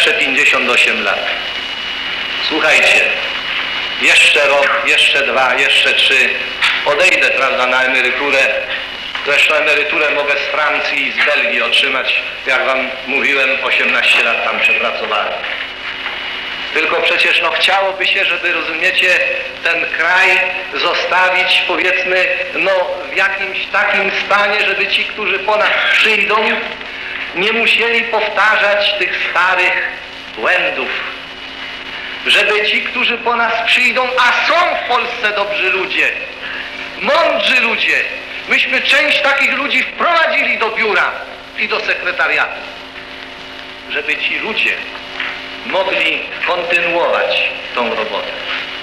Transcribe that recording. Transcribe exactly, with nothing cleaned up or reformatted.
jeszcze pięćdziesiąt osiem lat. Słuchajcie, jeszcze rok, jeszcze dwa, jeszcze trzy, odejdę, prawda, na emeryturę. Zresztą emeryturę mogę z Francji i z Belgii otrzymać, jak wam mówiłem, osiemnaście lat tam przepracowałem. Tylko przecież no chciałoby się, żeby, rozumiecie, ten kraj zostawić, powiedzmy, no w jakimś takim stanie, żeby ci, którzy po nas przyjdą, nie musieli powtarzać tych starych błędów. Żeby ci, którzy po nas przyjdą, a są w Polsce dobrzy ludzie, mądrzy ludzie, myśmy część takich ludzi wprowadzili do biura i do sekretariatu, żeby ci ludzie mogli kontynuować tą robotę.